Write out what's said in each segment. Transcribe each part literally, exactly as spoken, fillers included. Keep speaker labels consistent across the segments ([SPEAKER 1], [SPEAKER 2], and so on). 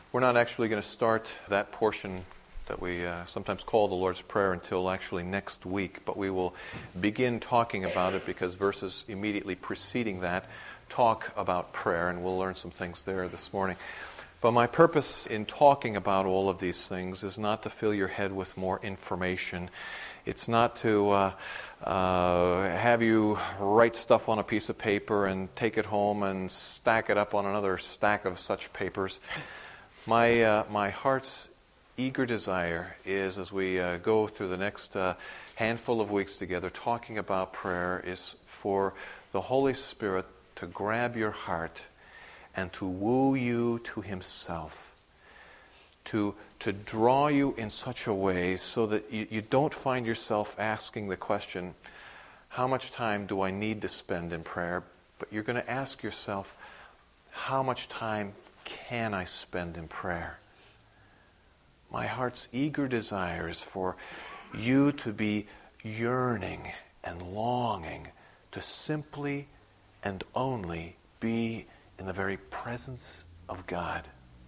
[SPEAKER 1] We're not actually going to start that portion that we uh, sometimes call the Lord's Prayer until actually next week, but we will begin talking about it because verses immediately preceding that talk about prayer, and we'll learn some things there this morning. But my purpose in talking about all of these things is not to fill your head with more information. It's not to uh, uh, have you write stuff on a piece of paper and take it home and stack it up on another stack of such papers. My uh, my heart's eager desire is, as we uh, go through the next uh, handful of weeks together talking about prayer, is for the Holy Spirit to grab your heart and to woo you to Himself, to to draw you in such a way so that you, you don't find yourself asking the question, how much time do I need to spend in prayer? But you're going to ask yourself, how much time can I spend in prayer? My heart's eager desire is for you to be yearning and longing to simply and only be in the very presence of God.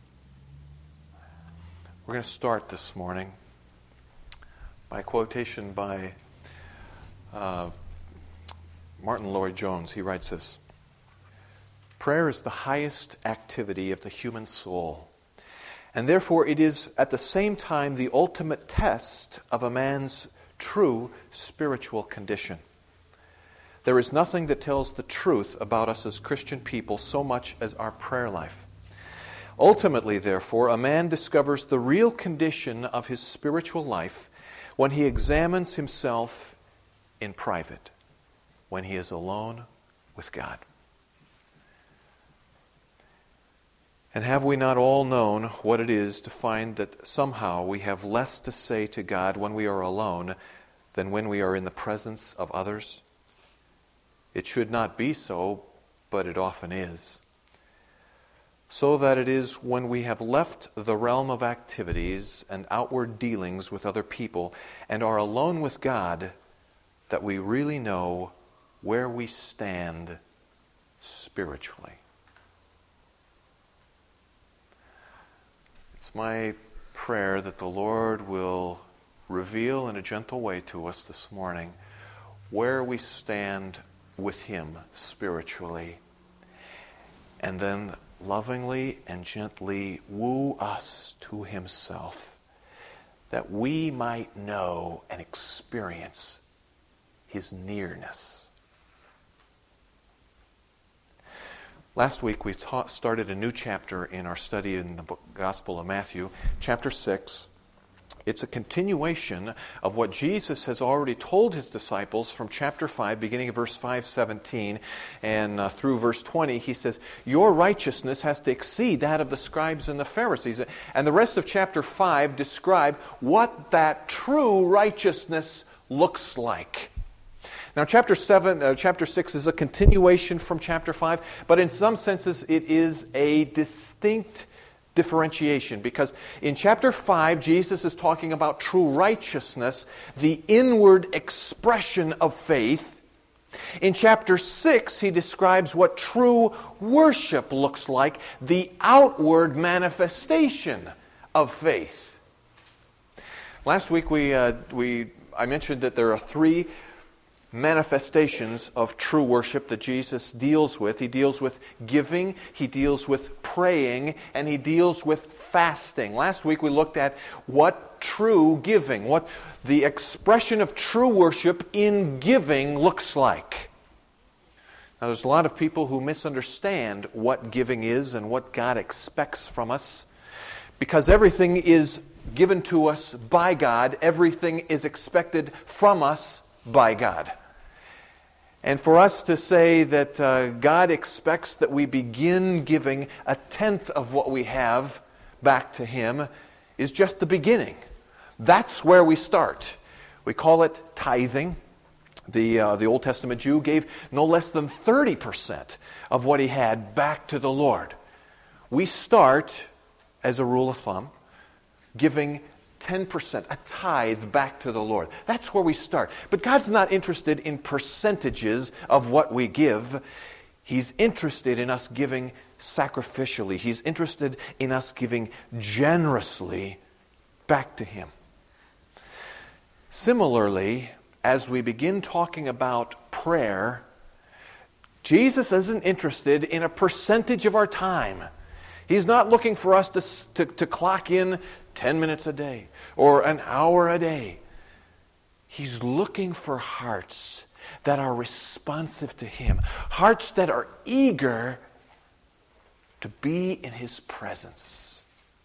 [SPEAKER 1] We're going to start this morning by a quotation by uh, Martin Lloyd-Jones. He writes this: "Prayer is the highest activity of the human soul, and therefore it is at the same time the ultimate test of a man's true spiritual condition. There is nothing that tells the truth about us as Christian people so much as our prayer life. Ultimately, therefore, a man discovers the real condition of his spiritual life when he examines himself in private, when he is alone with God." And have we not all known what it is to find that somehow we have less to say to God when we are alone than when we are in the presence of others? It should not be so, but it often is. So that it is when we have left the realm of activities and outward dealings with other people and are alone with God that we really know where we stand spiritually. It's my prayer that the Lord will reveal in a gentle way to us this morning where we stand with Him spiritually, and then lovingly and gently woo us to Himself, that we might know and experience His nearness. Last week we taught, started a new chapter in our study in the book, Gospel of Matthew, chapter six. It's a continuation of what Jesus has already told His disciples from chapter five, beginning of verse five seventeen, and uh, through verse twenty. He says, your righteousness has to exceed that of the scribes and the Pharisees. And the rest of chapter five describe what that true righteousness looks like. Now, chapter seven, uh, chapter six is a continuation from chapter five, but in some senses it is a distinct differentiation, because in chapter five, Jesus is talking about true righteousness, the inward expression of faith. In chapter six, he describes what true worship looks like, the outward manifestation of faith. Last week, we uh, we I mentioned that there are three manifestations of true worship that Jesus deals with. He deals with giving, He deals with praying, and He deals with fasting. Last week we looked at what true giving, what the expression of true worship in giving looks like. Now, there's a lot of people who misunderstand what giving is and what God expects from us, because everything is given to us by God, everything is expected from us by God. And for us to say that uh, God expects that we begin giving a tenth of what we have back to Him is just the beginning. That's where we start. We call it tithing. The, uh, the Old Testament Jew gave no less than thirty percent of what he had back to the Lord. We start, as a rule of thumb, giving ten percent, a tithe back to the Lord. That's where we start. But God's not interested in percentages of what we give. He's interested in us giving sacrificially. He's interested in us giving generously back to Him. Similarly, as we begin talking about prayer, Jesus isn't interested in a percentage of our time. He's not looking for us to, to, to clock in ten minutes a day or an hour a day. He's looking for hearts that are responsive to Him, hearts that are eager to be in His presence.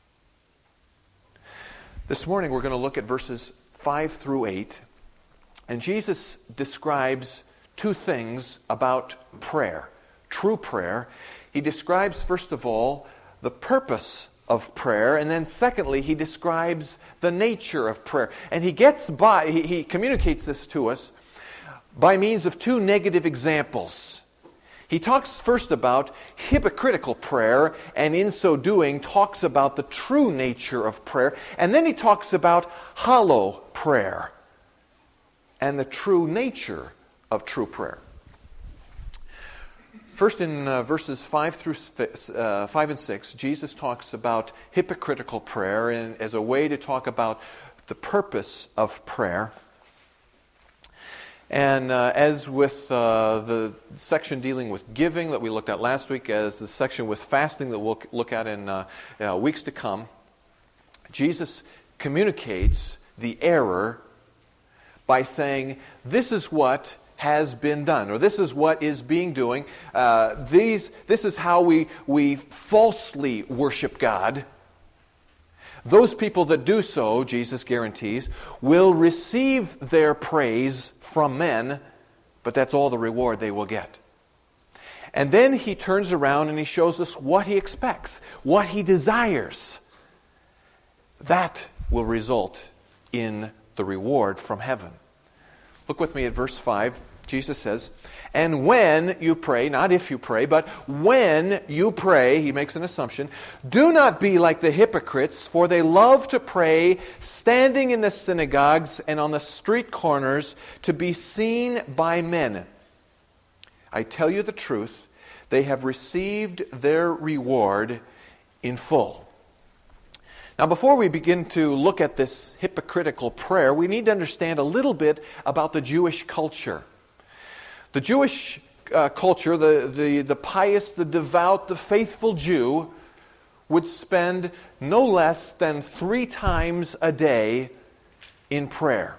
[SPEAKER 1] This morning we're going to look at verses five through eight, and Jesus describes two things about prayer, true prayer. He describes, first of all, the purpose of prayer, and then secondly, he describes the nature of prayer. And he gets by, he, he communicates this to us by means of two negative examples. He talks first about hypocritical prayer, and in so doing talks about the true nature of prayer. And then he talks about hollow prayer and the true nature of true prayer. First, in uh, verses five through uh, five and six, Jesus talks about hypocritical prayer and as a way to talk about the purpose of prayer. And uh, as with uh, the section dealing with giving that we looked at last week, as the section with fasting that we'll look at in uh, uh, weeks to come, Jesus communicates the error by saying, this is what has been done, or this is what is being doing. Uh, these, this is how we, we falsely worship God. Those people that do so, Jesus guarantees, will receive their praise from men, but that's all the reward they will get. And then he turns around and he shows us what he expects, what he desires. That will result in the reward from heaven. Look with me at verse five. Jesus says, and when you pray, not if you pray, but when you pray, he makes an assumption, do not be like the hypocrites, for they love to pray standing in the synagogues and on the street corners to be seen by men. I tell you the truth, they have received their reward in full. Now, before we begin to look at this hypocritical prayer, we need to understand a little bit about the Jewish culture. The Jewish uh, culture, the, the, the pious, the devout, the faithful Jew would spend no less than three times a day in prayer.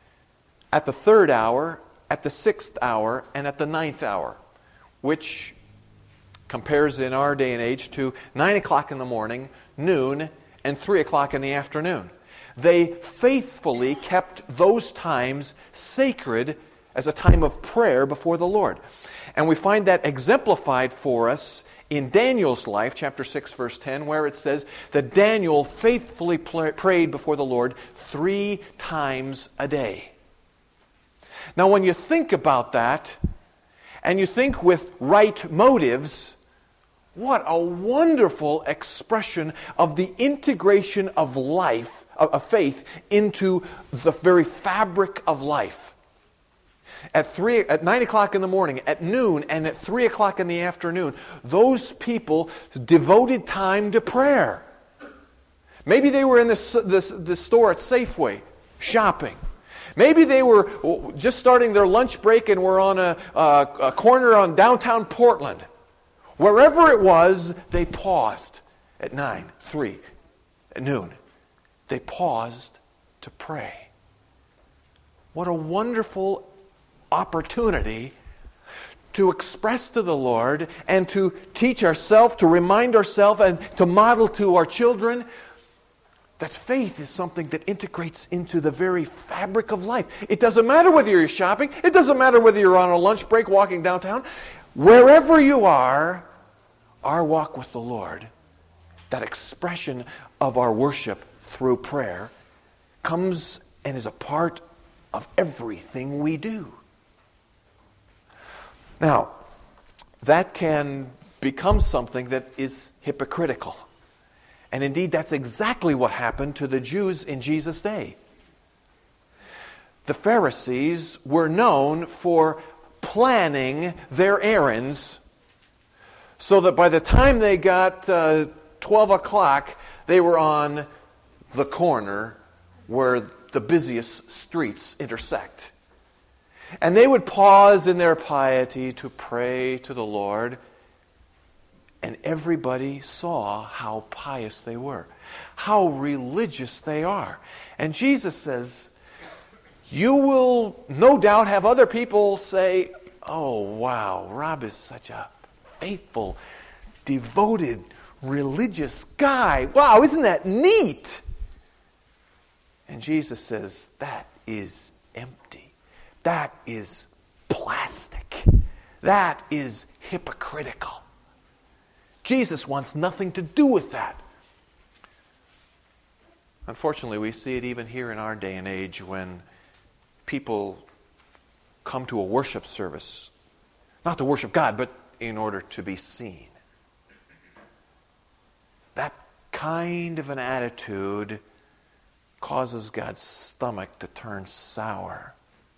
[SPEAKER 1] At the third hour, at the sixth hour, and at the ninth hour, which compares in our day and age to nine o'clock in the morning, noon, and three o'clock in the afternoon. They faithfully kept those times sacred as a time of prayer before the Lord. And we find that exemplified for us in Daniel's life, chapter six, verse ten, where it says that Daniel faithfully prayed before the Lord three times a day. Now, when you think about that, and you think with right motives, what a wonderful expression of the integration of life, of faith, into the very fabric of life. At three, at nine o'clock in the morning, at noon, and at three o'clock in the afternoon, those people devoted time to prayer. Maybe they were in the, the, the store at Safeway shopping. Maybe they were just starting their lunch break and were on a, a, a corner on downtown Portland. Wherever it was, they paused at nine, three, at noon. They paused to pray. What a wonderful opportunity to express to the Lord and to teach ourselves, to remind ourselves, and to model to our children that faith is something that integrates into the very fabric of life. It doesn't matter whether you're shopping. It doesn't matter whether you're on a lunch break walking downtown. Wherever you are, our walk with the Lord, that expression of our worship through prayer, comes and is a part of everything we do. Now, that can become something that is hypocritical. And indeed, that's exactly what happened to the Jews in Jesus' day. The Pharisees were known for planning their errands so that by the time they got uh, twelve o'clock, they were on the corner where the busiest streets intersect. And they would pause in their piety to pray to the Lord, and everybody saw how pious they were, how religious they are. And Jesus says, you will no doubt have other people say, oh, wow, Rob is such a faithful, devoted, religious guy. Wow, isn't that neat? And Jesus says, that is empty. That is plastic. That is hypocritical. Jesus wants nothing to do with that. Unfortunately, we see it even here in our day and age when people come to a worship service, not to worship God, but in order to be seen. That kind of an attitude causes God's stomach to turn sour.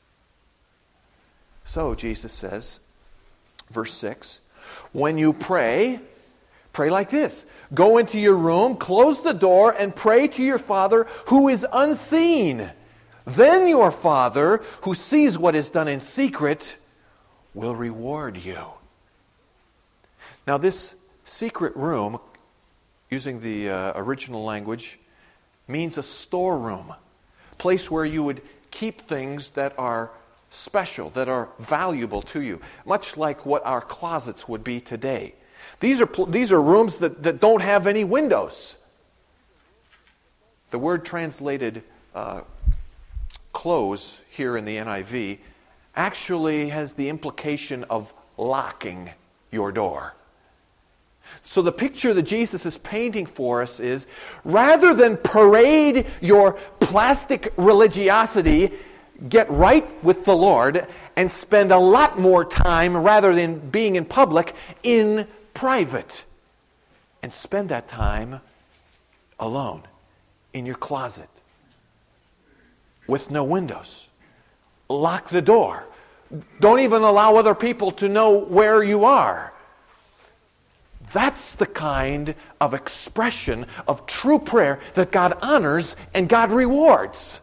[SPEAKER 1] So, Jesus says, verse six, when you pray, pray like this. Go into your room, close the door, and pray to your Father who is unseen. Then your Father, who sees what is done in secret, will reward you. Now, this secret room, using the uh, original language, means a storeroom, a place where you would keep things that are special, that are valuable to you, much like what our closets would be today. These are, these are rooms that, that don't have any windows. The word translated uh, close here in the N I V actually has the implication of locking your door. So the picture that Jesus is painting for us is, rather than parade your plastic religiosity, get right with the Lord and spend a lot more time, rather than being in public, in private. And spend that time alone, in your closet, with no windows. Lock the door. Don't even allow other people to know where you are. That's the kind of expression of true prayer that God honors and God rewards.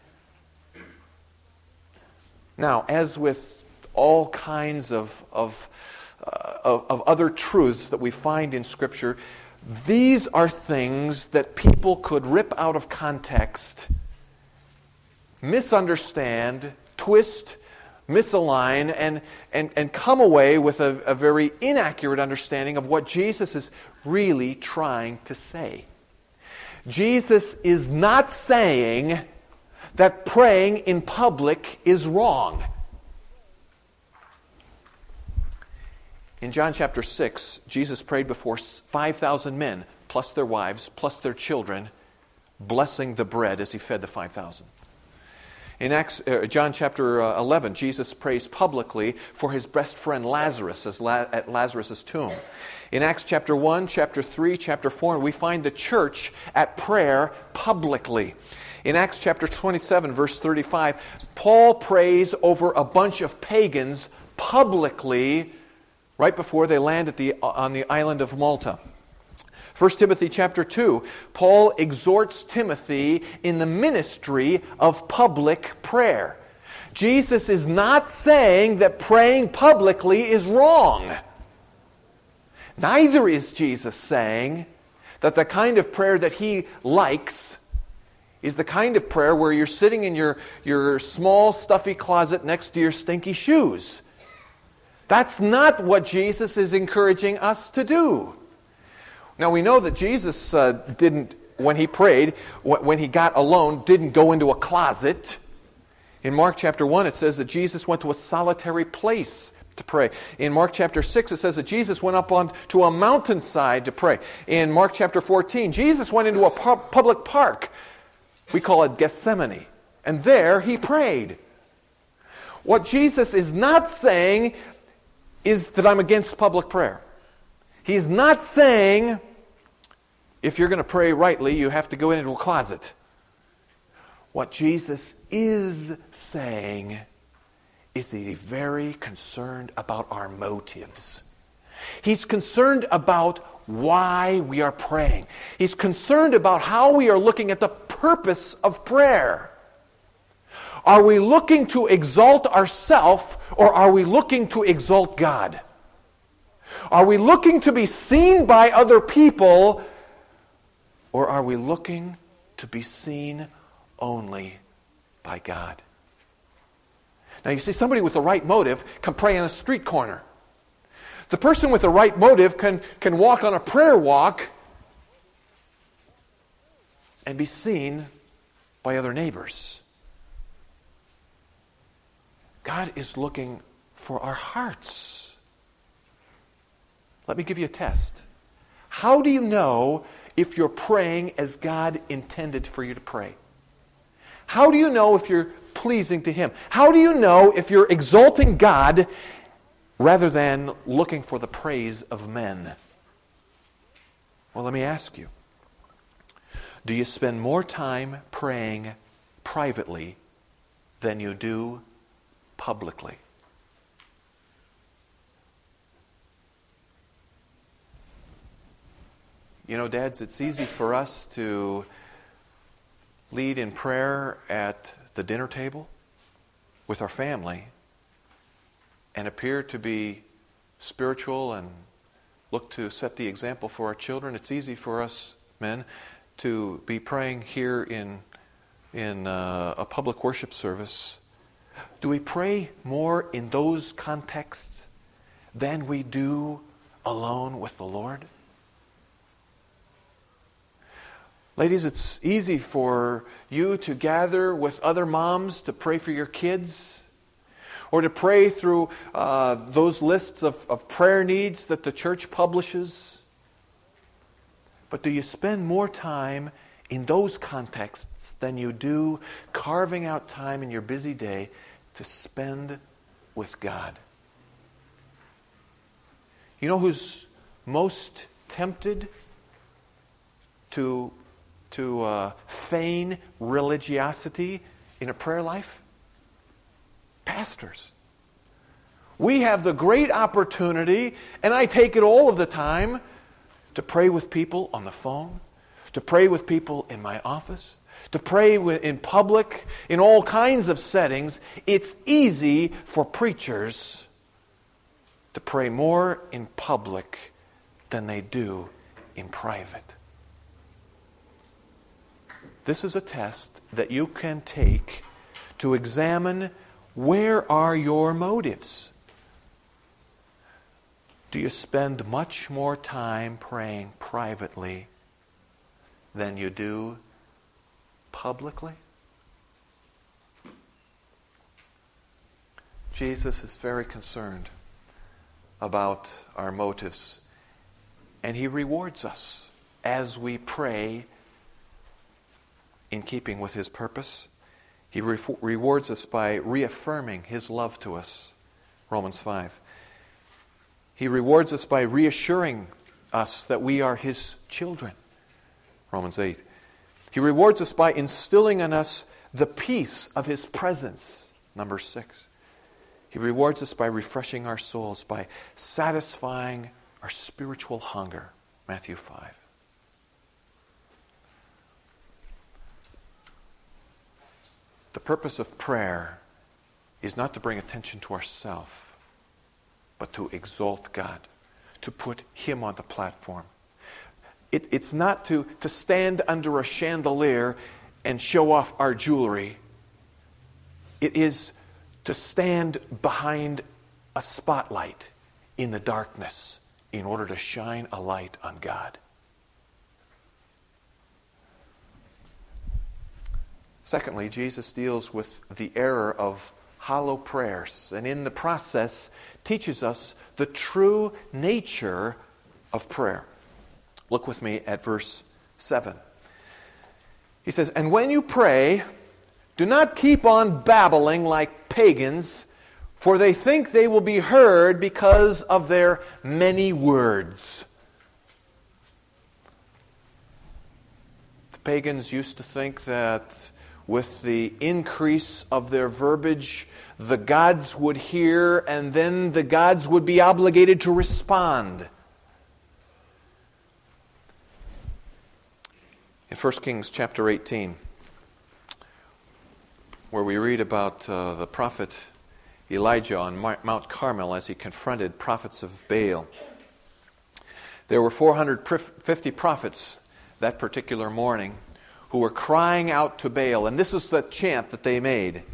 [SPEAKER 1] Now, as with all kinds of, of, uh, of, of other truths that we find in Scripture, these are things that people could rip out of context, misunderstand, twist, misalign, and, and, and come away with a, a very inaccurate understanding of what Jesus is really trying to say. Jesus is not saying that praying in public is wrong. In John chapter six, Jesus prayed before five thousand men, plus their wives, plus their children, blessing the bread as he fed the five thousand. In Acts, uh, John chapter uh, eleven, Jesus prays publicly for his best friend Lazarus as La- at Lazarus' tomb. In Acts chapter one, chapter three, chapter four, we find the church at prayer publicly. In Acts chapter twenty-seven, verse thirty-five, Paul prays over a bunch of pagans publicly right before they land at the, on the island of Malta. First Timothy chapter two, Paul exhorts Timothy in the ministry of public prayer. Jesus is not saying that praying publicly is wrong. Neither is Jesus saying that the kind of prayer that he likes is the kind of prayer where you're sitting in your, your small, stuffy closet next to your stinky shoes. That's not what Jesus is encouraging us to do. Now, we know that Jesus uh, didn't, when he prayed, when he got alone, didn't go into a closet. In Mark chapter one, it says that Jesus went to a solitary place to pray. In Mark chapter six, it says that Jesus went up on to a mountainside to pray. In Mark chapter fourteen, Jesus went into a pu- public park. We call it Gethsemane. And there he prayed. What Jesus is not saying is that I'm against public prayer. He's not saying if you're going to pray rightly, you have to go into a closet. What Jesus is saying is that he's very concerned about our motives.
[SPEAKER 2] He's concerned about why we are praying. He's concerned about how we are looking at the purpose of prayer. Are we looking to exalt ourselves, or are we looking to exalt God? Are we looking to be seen by other people, or are we looking to be seen only by God? Now you see, somebody with the right motive can pray on a street corner. The person with the right motive can, can walk on a prayer walk and be seen by other neighbors. God is looking for our hearts. Let me give you a test. How do you know if you're praying as God intended for you to pray? How do you know if you're pleasing to Him? How do you know if you're exalting God rather than looking for the praise of men? Well, let me ask you. Do you spend more time praying privately than you do publicly? You know, dads, it's easy for us to lead in prayer at the dinner table with our family and appear to be spiritual and look to set the example for our children. It's easy for us men to be praying here in, in uh, a public worship service. Do we pray more in those contexts than we do alone with the Lord? Ladies, it's easy for you to gather with other moms to pray for your kids, or to pray through uh, those lists of, of prayer needs that the church publishes. But do you spend more time in those contexts than you do carving out time in your busy day to spend with God? You know who's most tempted to to uh, feign religiosity in a prayer life? Pastors. We have the great opportunity, and I take it all of the time, to pray with people on the phone, to pray with people in my office, to pray in public, in all kinds of settings. It's easy for preachers to pray more in public than they do in private. This is a test that you can take to examine where are your motives. Do you spend much more time praying privately than you do publicly? Jesus is very concerned about our motives, and He rewards us as we pray in keeping with His purpose. He re- rewards us by reaffirming His love to us, Romans five. He rewards us by reassuring us that we are His children, Romans eight. He rewards us by instilling in us the peace of His presence, Numbers six. He rewards us by refreshing our souls, by satisfying our spiritual hunger, Matthew five. The purpose of prayer is not to bring attention to ourselves, but to exalt God, to put Him on the platform. It, it's not to, to stand under a chandelier and show off our jewelry. It is to stand behind a spotlight in the darkness in order to shine a light on God. Secondly, Jesus deals with the error of hollow prayers, and in the process teaches us the true nature of prayer. Look with me at verse seven. He says, "And when you pray, do not keep on babbling like pagans, for they think they will be heard because of their many words." The pagans used to think that with the increase of their verbiage, the gods would hear, and then the gods would be obligated to respond. In First Kings chapter eighteen, where we read about uh, the prophet Elijah on Mount Carmel as he confronted prophets of Baal. There were four hundred fifty prophets that particular morning who were crying out to Baal, and this is the chant that they made.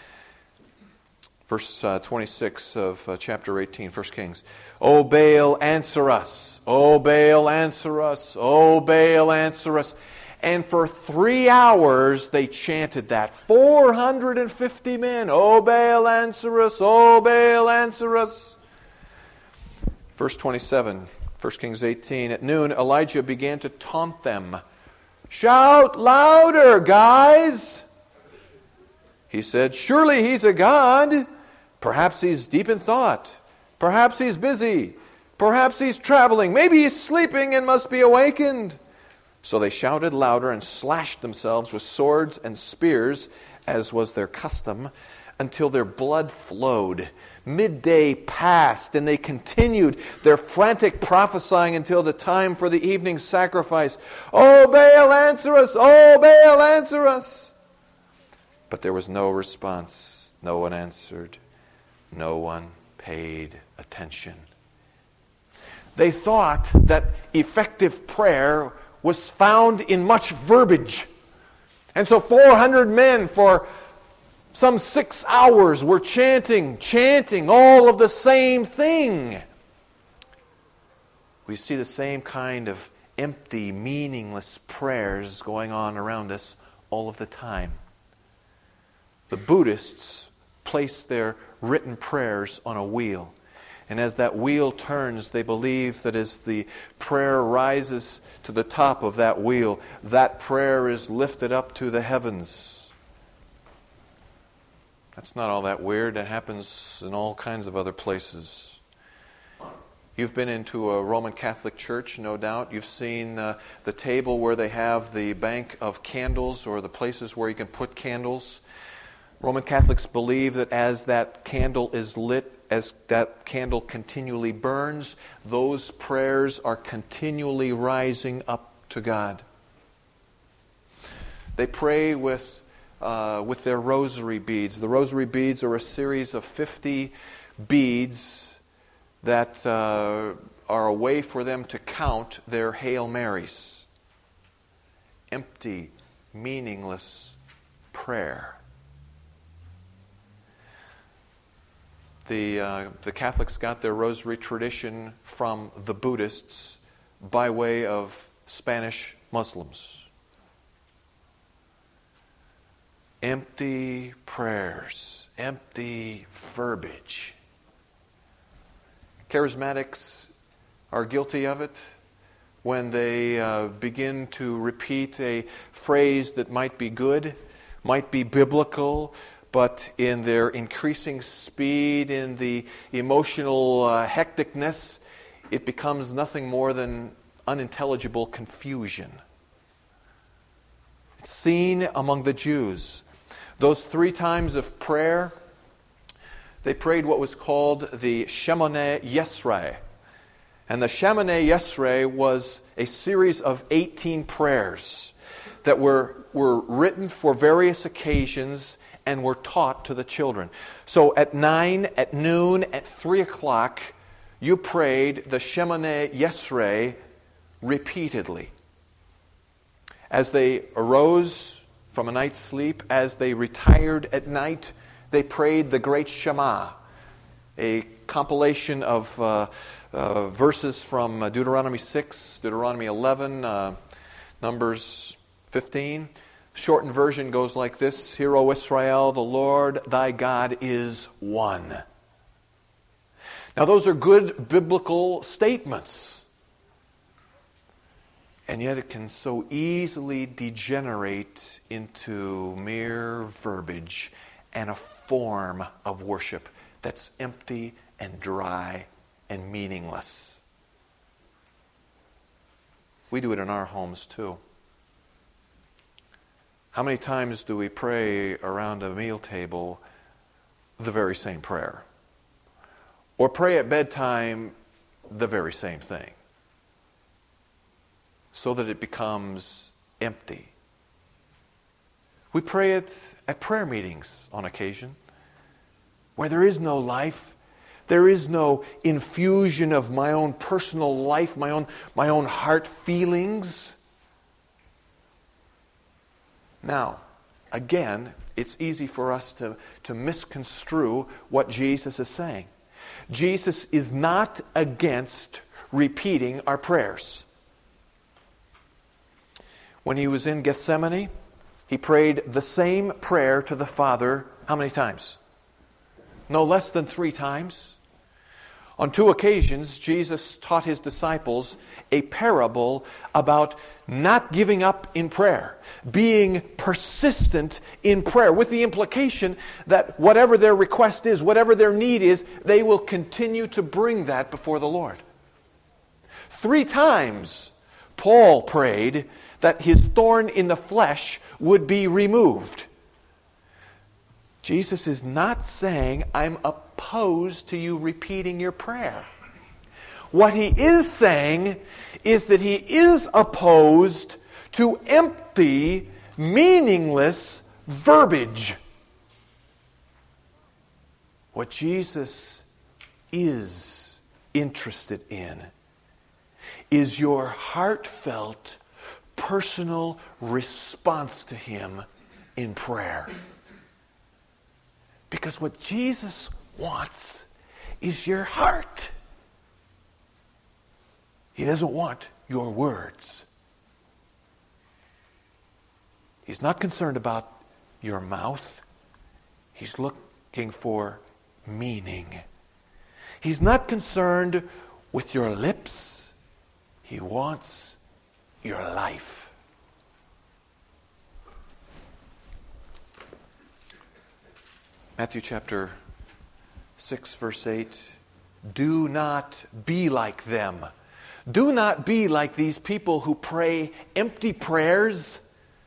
[SPEAKER 2] Verse uh, twenty-six of uh, chapter eighteen, First Kings. O Baal, answer us. O Baal, answer us. O Baal, answer us. And for three hours they chanted that. four hundred fifty men. O Baal, answer us. O Baal, answer us. Verse twenty-seven, First Kings eighteen. At noon, Elijah began to taunt them. Shout louder, guys. He said, surely he's a god. Perhaps he's deep in thought. Perhaps he's busy. Perhaps he's traveling. Maybe he's sleeping and must be awakened. So they shouted louder and slashed themselves with swords and spears, as was their custom, until their blood flowed. Midday passed, and they continued their frantic prophesying until the time for the evening sacrifice. O Baal, answer us! O Baal, answer us! But there was no response. No one answered. No one paid attention. They thought that effective prayer was found in much verbiage. And so four hundred men for some six hours were chanting, chanting all of the same thing. We see the same kind of empty, meaningless prayers going on around us all of the time. The Buddhists place their written prayers on a wheel. And as that wheel turns, they believe that as the prayer rises to the top of that wheel, that prayer is lifted up to the heavens. That's not all that weird. That happens in all kinds of other places. You've been into a Roman Catholic church, no doubt. You've seen uh, the table where they have the bank of candles, or the places where you can put candles. Roman Catholics believe that as that candle is lit, as that candle continually burns, those prayers are continually rising up to God. They pray with uh, with their rosary beads. The rosary beads are a series of fifty beads that uh, are a way for them to count their Hail Marys. Empty, meaningless prayer. The, uh, the Catholics got their rosary tradition from the Buddhists by way of Spanish Muslims. Empty prayers, empty verbiage. Charismatics are guilty of it when they uh, begin to repeat a phrase that might be good, might be biblical, but in their increasing speed, in the emotional uh, hecticness, it becomes nothing more than unintelligible confusion. It's seen among the Jews. Those three times of prayer, they prayed what was called the Shemoneh Yesrei. And the Shemoneh Yesrei was a series of eighteen prayers that were, were written for various occasions and were taught to the children. So at nine, at noon, at three o'clock, you prayed the Shemoneh Yesrei repeatedly. As they arose from a night's sleep, as they retired at night, they prayed the Great Shema, a compilation of uh, uh, verses from uh, Deuteronomy six, Deuteronomy eleven, uh, Numbers fifteen. Shortened version goes like this: Hear, O Israel, the Lord thy God is one. Now those are good biblical statements. And yet it can so easily degenerate into mere verbiage and a form of worship that's empty and dry and meaningless. We do it in our homes too. How many times do we pray around a meal table the very same prayer? Or pray at bedtime the very same thing? So that it becomes empty. We pray it at prayer meetings on occasion, where there is no life. There is no infusion of my own personal life, my own, my own heart feelings. Now, again, it's easy for us to, to misconstrue what Jesus is saying. Jesus is not against repeating our prayers. When he was in Gethsemane, he prayed the same prayer to the Father how many times? No less than three times. On two occasions, Jesus taught his disciples a parable about not giving up in prayer, being persistent in prayer, with the implication that whatever their request is, whatever their need is, they will continue to bring that before the Lord. Three times, Paul prayed that his thorn in the flesh would be removed. Jesus is not saying, I'm opposed to you repeating your prayer. What he is saying is that he is opposed to empty, meaningless verbiage. What Jesus is interested in is your heartfelt, personal response to him in prayer. Because what Jesus wants is your heart. He doesn't want your words. He's not concerned about your mouth. He's looking for meaning. He's not concerned with your lips. He wants your life. Matthew chapter six, verse eight. Do not be like them. Do not be like these people who pray empty prayers.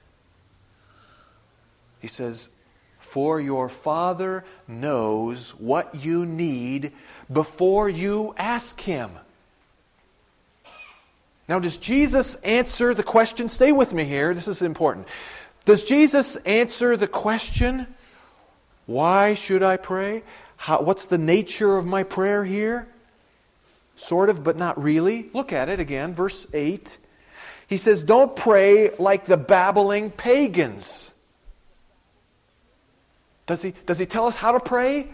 [SPEAKER 2] He says, for your Father knows what you need before you ask Him. Now, does Jesus answer the question? Stay with me here. This is important. Does Jesus answer the question, why should I pray? How, what's the nature of my prayer here? Sort of, but not really. Look at it again, verse eight. He says, don't pray like the babbling pagans. Does he, does he tell us how to pray?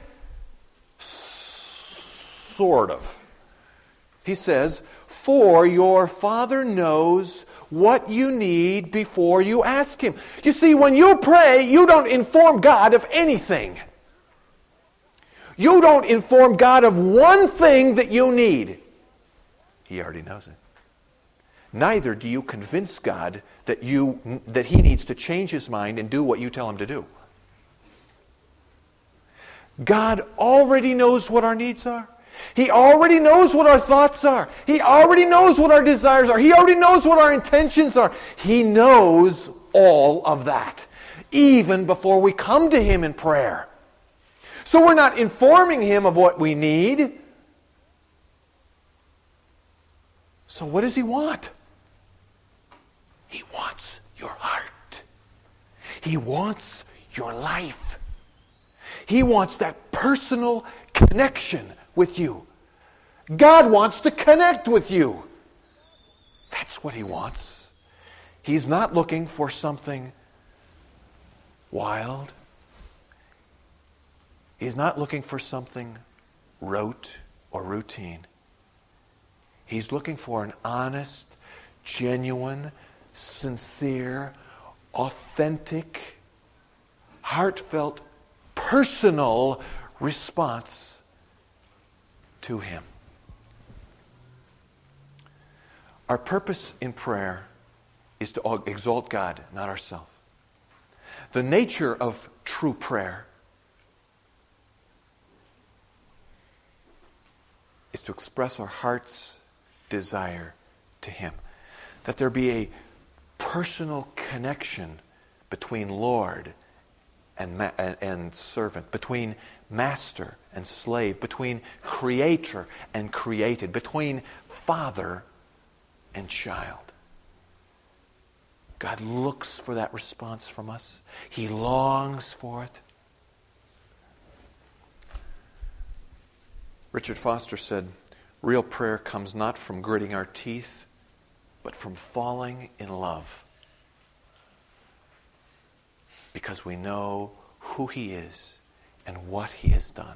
[SPEAKER 2] Sort of. He says, for your Father knows what you need before you ask Him. You see, when you pray, you don't inform God of anything. You don't inform God of one thing that you need. He already knows it. Neither do you convince God that you that He needs to change His mind and do what you tell Him to do. God already knows what our needs are. He already knows what our thoughts are. He already knows what our desires are. He already knows what our intentions are. He knows all of that, even before we come to Him in prayer. So we're not informing Him of what we need. So what does He want? He wants your heart. He wants your life. He wants that personal connection with you. God wants to connect with you. That's what He wants. He's not looking for something wild. He's not looking for something rote or routine. He's looking for an honest, genuine, sincere, authentic, heartfelt, personal response to Him. Our purpose in prayer is to exalt God, not ourselves. The nature of true prayer is to express our heart's desire to Him. That there be a personal connection between Lord and, ma- and, and servant, between master and slave, between creator and created, between father and child. God looks for that response from us. He longs for it. Richard Foster said, real prayer comes not from gritting our teeth, but from falling in love. Because we know who He is and what He has done.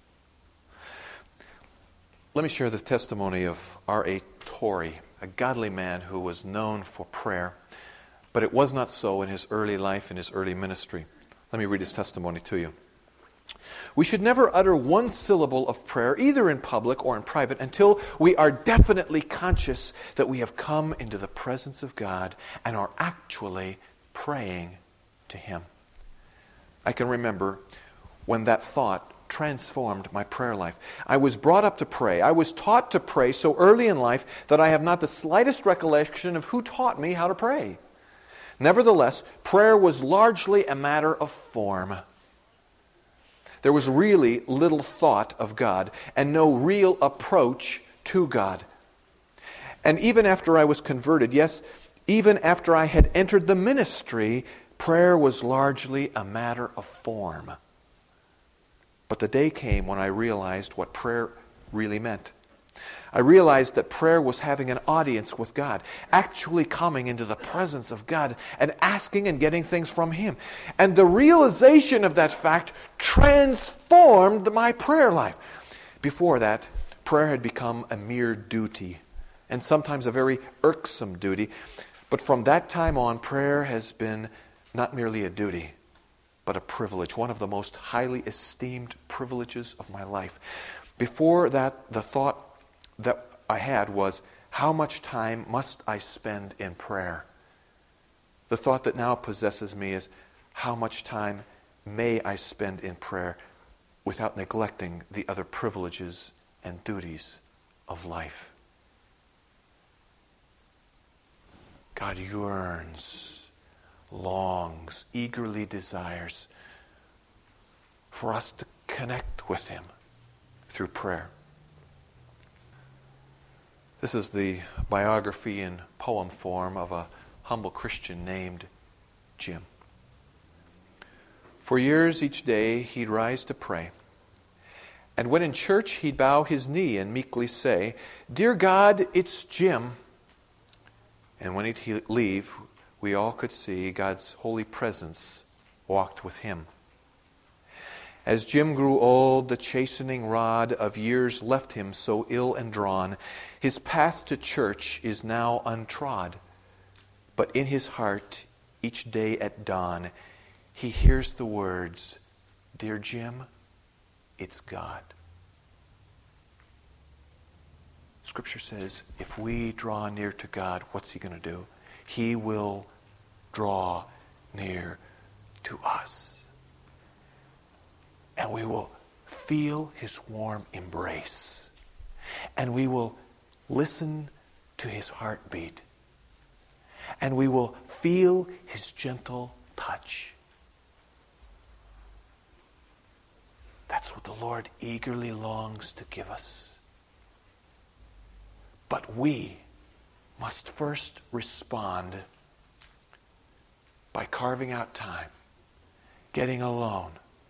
[SPEAKER 2] Let me share the testimony of R A Torrey, a godly man who was known for prayer, but it was not so in his early life, in his early ministry. Let me read his testimony to you. We should never utter one syllable of prayer, either in public or in private, until we are definitely conscious that we have come into the presence of God and are actually praying to Him. I can remember when that thought transformed my prayer life. I was brought up to pray. I was taught to pray so early in life that I have not the slightest recollection of who taught me how to pray. Nevertheless, prayer was largely a matter of form. There was really little thought of God and no real approach to God. And even after I was converted, yes, even after I had entered the ministry, prayer was largely a matter of form. But the day came when I realized what prayer really meant. I realized that prayer was having an audience with God, actually coming into the presence of God and asking and getting things from Him. And the realization of that fact transformed my prayer life. Before that, prayer had become a mere duty, and sometimes a very irksome duty. But from that time on, prayer has been not merely a duty, but a privilege, one of the most highly esteemed privileges of my life. Before that, the thought that I had was, how much time must I spend in prayer? The thought that now possesses me is, how much time may I spend in prayer without neglecting the other privileges and duties of life? God yearns, longs, eagerly desires for us to connect with Him through prayer. This is the biography in poem form of a humble Christian named Jim. For years each day he'd rise to pray. And when in church he'd bow his knee and meekly say, "Dear God, it's Jim." And when he'd leave, we all could see God's holy presence walked with him. As Jim grew old, the chastening rod of years left him so ill and drawn. His path to church is now untrod. But in his heart, each day at dawn, he hears the words, "Dear Jim, it's God." Scripture says, if we draw near to God, what's He going to do? He will draw near to us. And we will feel His warm embrace. And we will listen to His heartbeat. And we will feel His gentle touch. That's what the Lord eagerly longs to give us. But we must first respond by carving out time, getting alone,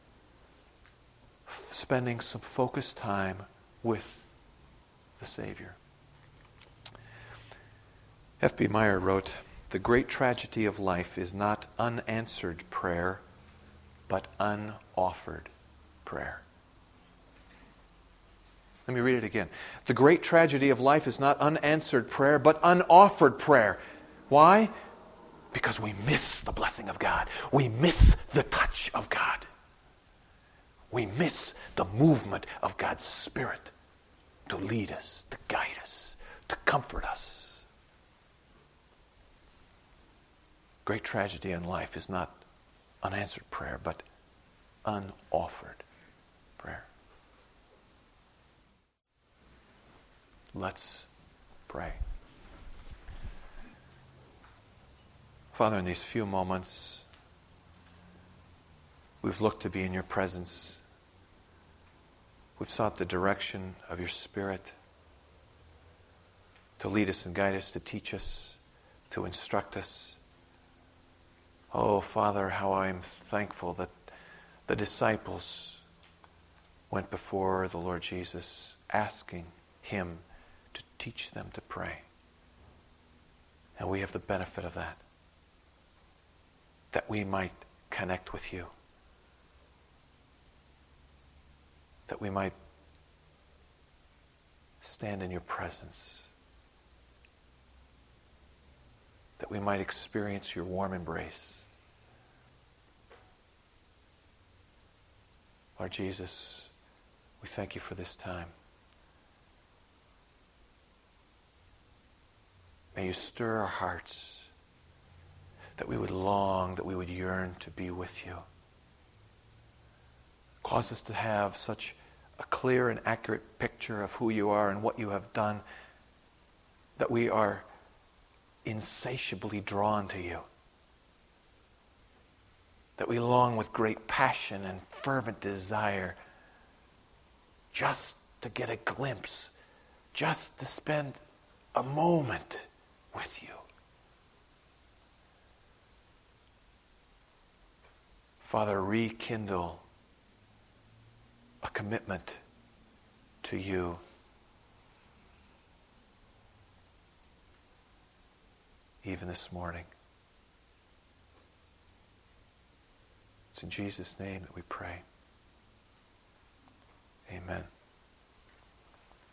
[SPEAKER 2] spending some focused time with the Savior. F B Meyer wrote, "The great tragedy of life is not unanswered prayer, but unoffered prayer." Let me read it again. The great tragedy of life is not unanswered prayer, but unoffered prayer. Why? Because we miss the blessing of God. We miss the touch of God. We miss the movement of God's Spirit to lead us, to guide us, to comfort us. Great tragedy in life is not unanswered prayer, but unoffered prayer. Let's pray. Father, in these few moments We've looked to be in your presence. We've sought the direction of your Spirit to lead us and guide us, to teach us, to instruct us. Oh, Father, how I am thankful that the disciples went before the Lord Jesus, asking him to teach them to pray. And we have the benefit of that, that we might connect with you, that we might stand in your presence, that we might experience your warm embrace. Lord Jesus, we thank you for this time. May you stir our hearts, that we would long, that we would yearn to be with you. Cause us to have such a clear and accurate picture of who you are and what you have done, that we are insatiably drawn to you, that we long with great passion and fervent desire just to get a glimpse, just to spend a moment with you. Father, rekindle a commitment to you. Even this morning. It's in Jesus' name that we pray. Amen.